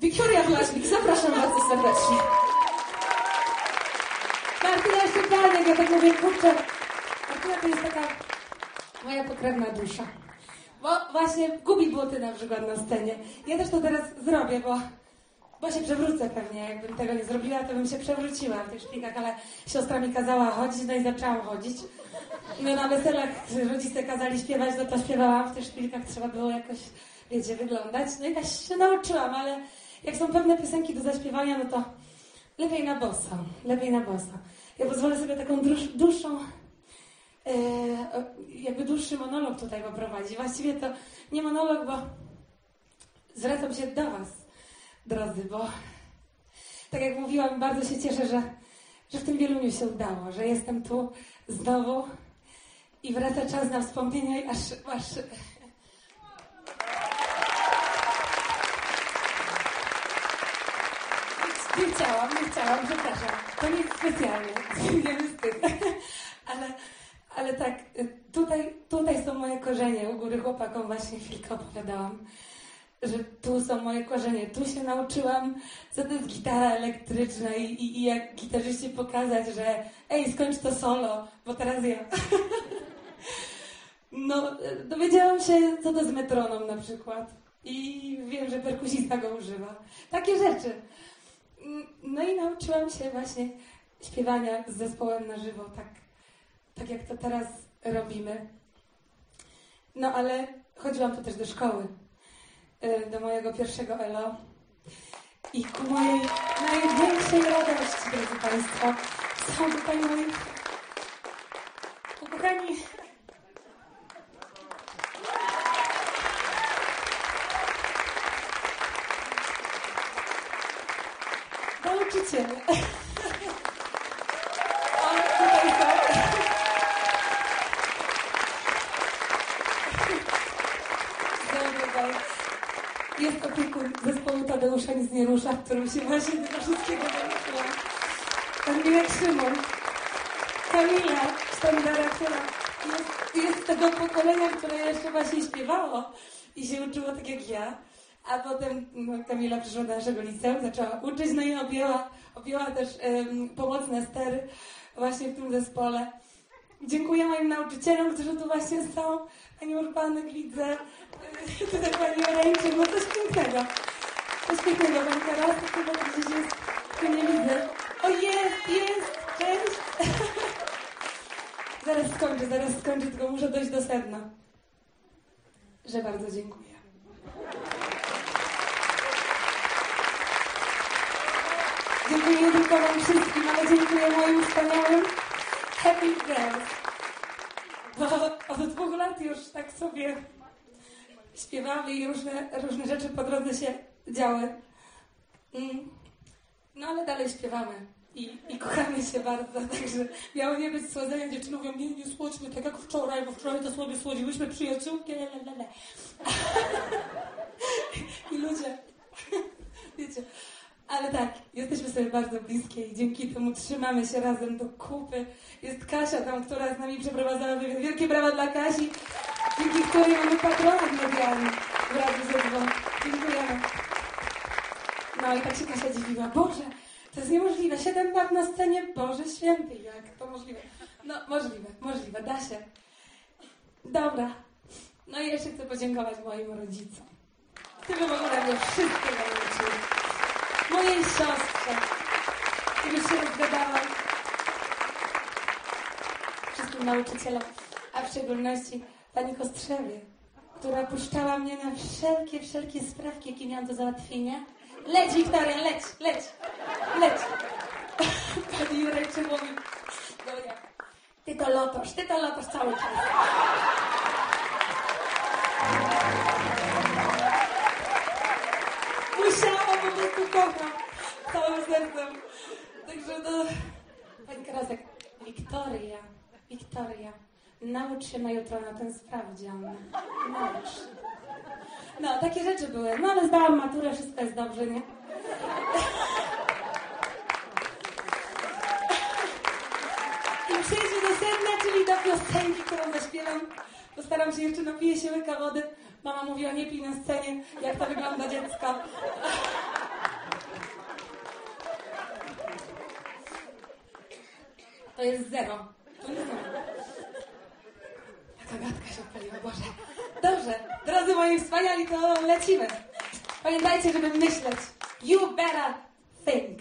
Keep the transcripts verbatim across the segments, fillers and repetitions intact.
Wiktoria Błasznik, zapraszam bardzo serdecznie. Martyna Szczepanek, ja tak mówię, kurczę, Martyna to jest taka moja pokrewna dusza. Bo właśnie gubi buty na przykład na scenie. Ja też to teraz zrobię, bo, bo się przewrócę pewnie. Jakbym tego nie zrobiła, to bym się przewróciła w tych szpilkach, ale siostra mi kazała chodzić, no i zaczęłam chodzić. No na weselach rodzice kazali śpiewać, no to śpiewałam w tych szpilkach, trzeba było jakoś, wiecie, wyglądać. No i tak się nauczyłam, ale jak są pewne piosenki do zaśpiewania, no to lepiej na boso, lepiej na boso. Ja pozwolę sobie taką druż, dłuższą, e, jakby dłuższy monolog tutaj poprowadzić. Właściwie to nie monolog, bo zwracam się do was, drodzy, bo tak jak mówiłam, bardzo się cieszę, że, że w tym Wieluniu się udało, że jestem tu znowu i wraca czas na wspomnienia i aż... aż Nie chciałam, nie chciałam, przepraszam. To nic specjalnie, nie wstyd. Ale, ale tak, tutaj, tutaj są moje korzenie. U góry chłopakom właśnie chwilkę opowiadałam, że tu są moje korzenie. Tu się nauczyłam, co to jest gitara elektryczna i, i, i jak gitarzyście pokazać, że ej, skończ to solo, bo teraz ja. No, dowiedziałam się, co to jest metronom na przykład. I wiem, że perkusista go używa. Takie rzeczy. No i nauczyłam się właśnie śpiewania z zespołem na żywo, tak, tak jak to teraz robimy. No ale chodziłam tu też do szkoły, do mojego pierwszego E L O i ku mojej największej radości, drodzy Państwo, są tutaj moi ukochani nauczyciele. O, tutaj są. Jest opiekun zespołu Tadeusza Nic nie rusza, w którym się właśnie tego wszystkiego nauczyłam. Pan Mirek Szymon, Kamila Sztandara, która jest, jest z tego pokolenia, które jeszcze właśnie śpiewało i się uczyło tak jak ja. A potem no, Kamila przyszła do naszego liceum, zaczęła uczyć, no i objęła, objęła też um, pomocne stery właśnie w tym zespole. Dziękuję moim nauczycielom, którzy tu właśnie są. Pani Urbanek widzę, tutaj Pani Oreńczyk, no coś pięknego. Coś pięknego, Pani Karolka chyba gdzieś jest, tu nie widzę. O jest, jest, cześć. Zaraz skończę, zaraz skończę, tylko muszę dojść do sedna. Że bardzo dziękuję. Dziękuję nie tylko wam wszystkim, ale dziękuję moim wspaniałym Happy Girls. Bo od dwóch lat już tak sobie śpiewamy i różne, różne rzeczy po drodze się działy. No ale dalej śpiewamy i, i kochamy się bardzo, także miało nie być słodzenia. Dziewczyny mówią, nie, nie słodźmy tak jak wczoraj, bo wczoraj to sobie słodziłyśmy przyjaciółki. Lelele. I ludzie, wiecie, ale tak, jesteśmy sobie bardzo bliskie i dzięki temu trzymamy się razem do kupy. Jest Kasia tam, która z nami przeprowadzała wywiad. Wielkie brawa dla Kasi, dzięki której mamy patronat medialny w Radiu Z dwa. Dziękujemy. No i tak się Kasia dziwiła. Boże, to jest niemożliwe. Siedem lat na scenie. Boże święty, jak to możliwe? No, możliwe, możliwe, da się. Dobra. No i jeszcze chcę podziękować moim rodzicom, którzy w ogóle mnie wszystkiego nauczyli. Mojej siostrze, już się rozgadałam. Wszystkim nauczycielom, a w szczególności Pani Kostrzewie, która puszczała mnie na wszelkie, wszelkie sprawki, jakie miałam do załatwienia. Leć, Wiktoria, leć, leć, leć. Pani Jurek mówi, no ja, ty to lotosz, ty to lotosz cały czas. Musiałam, po prostu kocham całym sercem. Także no, Pani Karasek, Wiktoria, Wiktoria, naucz się na jutro na ten sprawdzian. Naucz się. No, takie rzeczy były. No, ale zdałam maturę, wszystko jest dobrze, nie? I przejdźmy do sedna, czyli do piosenki, którą zaśpiewam. Postaram się jeszcze, napiję się łyka wody. Mama mówiła, nie pij na scenie, jak to wygląda dziecko. jest zero. Tu nic nie ma. Jaka gadka się odpaliła, Boże. Dobrze, drodzy moi wspaniali, to lecimy. Pamiętajcie, żeby myśleć. You better think.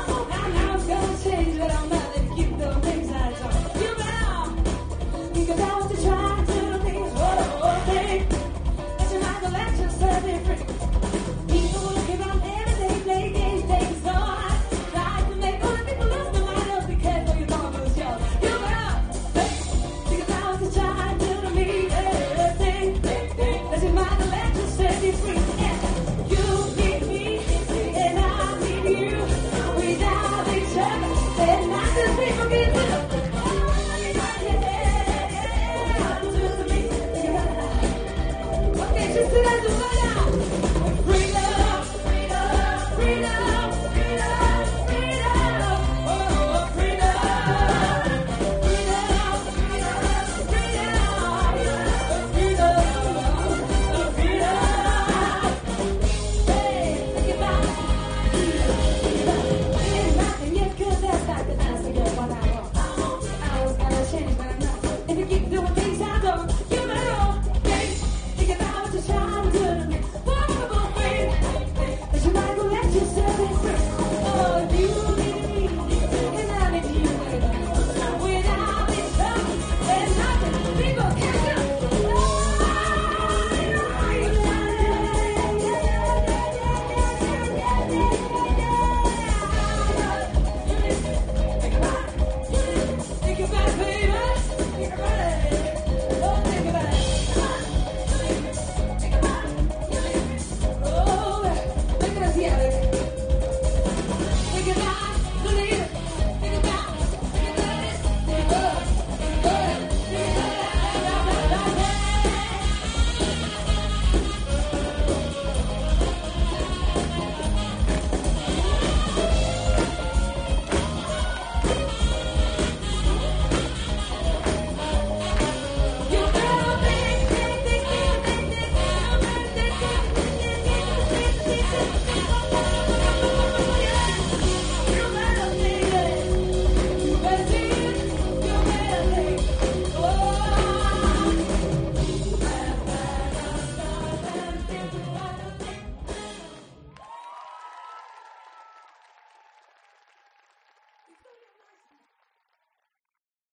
Think about